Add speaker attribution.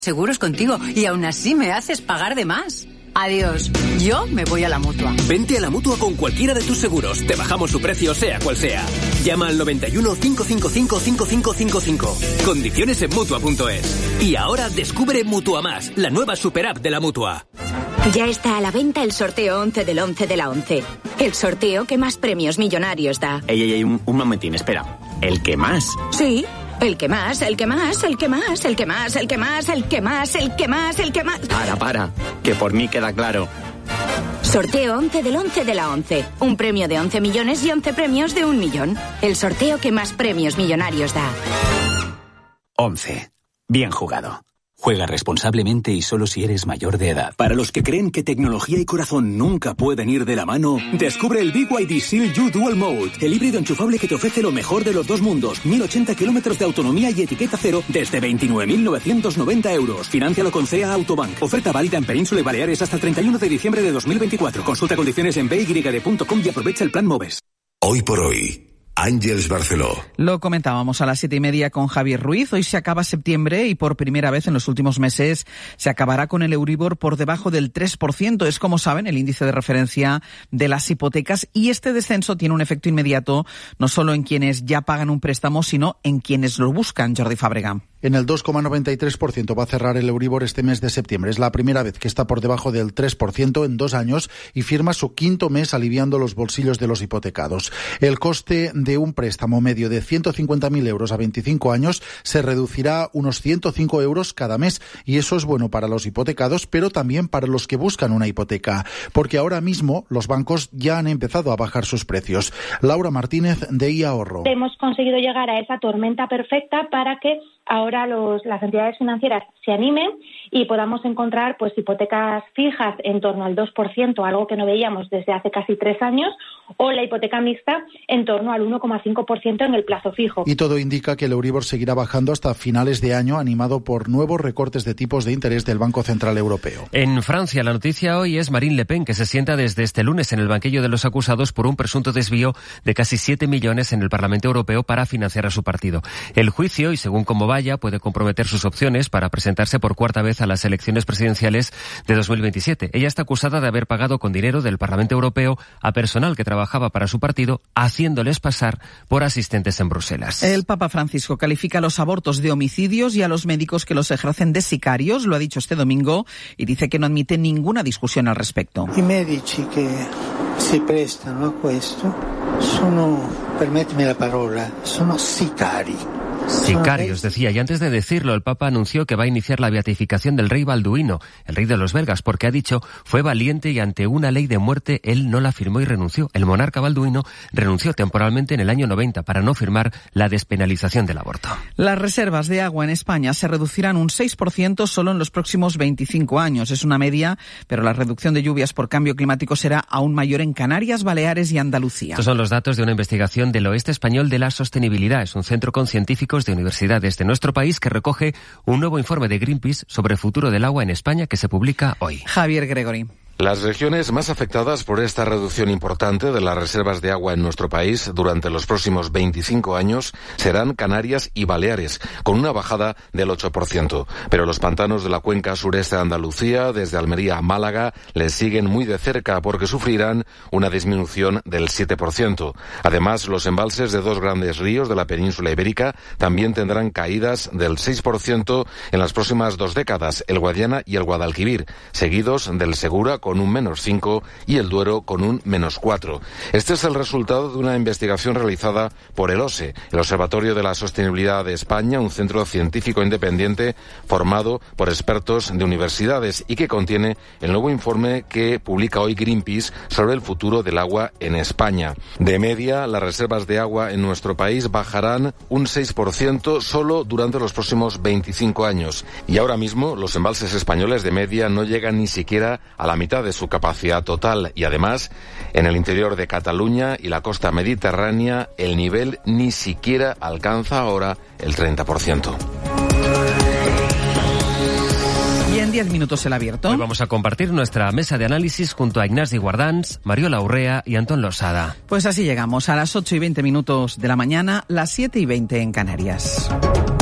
Speaker 1: seguros contigo y aún así me haces pagar de más. Adiós, yo me voy a la Mutua.
Speaker 2: Vente a la Mutua con cualquiera de tus seguros. Te bajamos su precio sea cual sea. Llama al 91 555 5555. Condiciones en Mutua.es. Y ahora descubre Mutua Más, la nueva superapp de la Mutua.
Speaker 3: Ya está a la venta el sorteo 11 del 11 de la 11. El sorteo que más premios millonarios da.
Speaker 4: Ey, un momentín, espera. ¿El que más?
Speaker 3: Sí. El que más, el que más, el que más, el que más, el que más, el que más, el que más, el que más.
Speaker 4: Para, que por mí queda claro.
Speaker 3: Sorteo 11 del 11 de la 11. Un premio de 11 millones y 11 premios de 1 millón. El sorteo que más premios millonarios da.
Speaker 4: 11. Bien jugado.
Speaker 5: Juega responsablemente y solo si eres mayor de edad.
Speaker 6: Para los que creen que tecnología y corazón nunca pueden ir de la mano, descubre el BYD Seal U Dual Mode, el híbrido enchufable que te ofrece lo mejor de los dos mundos. 1080 kilómetros de autonomía y etiqueta cero desde 29.990 euros. Financialo con CEA Autobank. Oferta válida en Península y Baleares hasta el 31 de diciembre de 2024. Consulta condiciones en byd.com y aprovecha el plan MOVES.
Speaker 7: Hoy por hoy, Àngels Barceló.
Speaker 8: Lo comentábamos a las 7:30 con Javier Ruiz. Hoy se acaba septiembre y por primera vez en los últimos meses se acabará con el Euribor por debajo del 3%. Es, como saben, el índice de referencia de las hipotecas, y este descenso tiene un efecto inmediato no solo en quienes ya pagan un préstamo, sino en quienes lo buscan. Jordi Fàbrega.
Speaker 9: En el 2,93% va a cerrar el Euribor este mes de septiembre. Es la primera vez que está por debajo del 3% en 2 años y firma su quinto mes aliviando los bolsillos de los hipotecados. El coste de un préstamo medio de 150.000 euros a 25 años se reducirá unos 105 euros cada mes, y eso es bueno para los hipotecados, pero también para los que buscan una hipoteca, porque ahora mismo los bancos ya han empezado a bajar sus precios. Laura Martínez, de iAhorro.
Speaker 10: Hemos conseguido llegar a esa tormenta perfecta para que ahora las entidades financieras se animen y podamos encontrar pues hipotecas fijas en torno al 2%, algo que no veíamos desde hace casi 3 años, o la hipoteca mixta en torno al 1,5% en el plazo fijo.
Speaker 9: Y todo indica que el Euribor seguirá bajando hasta finales de año, animado por nuevos recortes de tipos de interés del Banco Central Europeo.
Speaker 11: En Francia, la noticia hoy es Marine Le Pen, que se sienta desde este lunes en el banquillo de los acusados por un presunto desvío de casi 7 millones en el Parlamento Europeo para financiar a su partido. El juicio, y según cómo vaya, puede comprometer sus opciones para presentarse por cuarta vez a las elecciones presidenciales de 2027. Ella está acusada de haber pagado con dinero del Parlamento Europeo a personal que trabajaba para su partido, haciéndoles pasar por asistentes en Bruselas.
Speaker 8: El Papa Francisco califica a los abortos de homicidios y a los médicos que los ejercen de sicarios, lo ha dicho este domingo, y dice que no admite ninguna discusión al respecto.
Speaker 12: I medici che si prestano a questo sono, permettimi la parola, sono sicari.
Speaker 11: Sicarios, decía, y antes de decirlo, el Papa anunció que va a iniciar la beatificación del rey Balduino, el rey de los belgas, porque ha dicho, fue valiente y ante una ley de muerte él no la firmó y renunció. El monarca Balduino renunció temporalmente en el año 90 para no firmar la despenalización del aborto.
Speaker 8: Las reservas de agua en España se reducirán un 6% solo en los próximos 25 años. Es una media, pero la reducción de lluvias por cambio climático será aún mayor en Canarias, Baleares y Andalucía.
Speaker 11: Estos son los datos de una investigación del Oeste Español de la Sostenibilidad. Es un centro con científicos de universidades de nuestro país que recoge un nuevo informe de Greenpeace sobre el futuro del agua en España que se publica hoy.
Speaker 8: Javier Gregory.
Speaker 13: Las regiones más afectadas por esta reducción importante de las reservas de agua en nuestro país durante los próximos 25 años serán Canarias y Baleares, con una bajada del 8%. Pero los pantanos de la cuenca sureste de Andalucía, desde Almería a Málaga, les siguen muy de cerca porque sufrirán una disminución del 7%. Además, los embalses de 2 grandes ríos de la península ibérica también tendrán caídas del 6% en las próximas 2 décadas, el Guadiana y el Guadalquivir, seguidos del Segura con un -5 y el Duero con un -4. Este es el resultado de una investigación realizada por el OSE, el Observatorio de la Sostenibilidad de España, un centro científico independiente formado por expertos de universidades y que contiene el nuevo informe que publica hoy Greenpeace sobre el futuro del agua en España. De media, las reservas de agua en nuestro país bajarán un 6% solo durante los próximos 25 años. Y ahora mismo los embalses españoles de media no llegan ni siquiera a la mitad de su capacidad total, y además en el interior de Cataluña y la costa mediterránea el nivel ni siquiera alcanza ahora el 30%.
Speaker 8: Y en 10 minutos el abierto.
Speaker 11: Hoy vamos a compartir nuestra mesa de análisis junto a Ignasi Guardans, Mariola Urrea y Antón Losada.
Speaker 8: Pues así llegamos a las 8:20 de la mañana, las 7:20 en Canarias.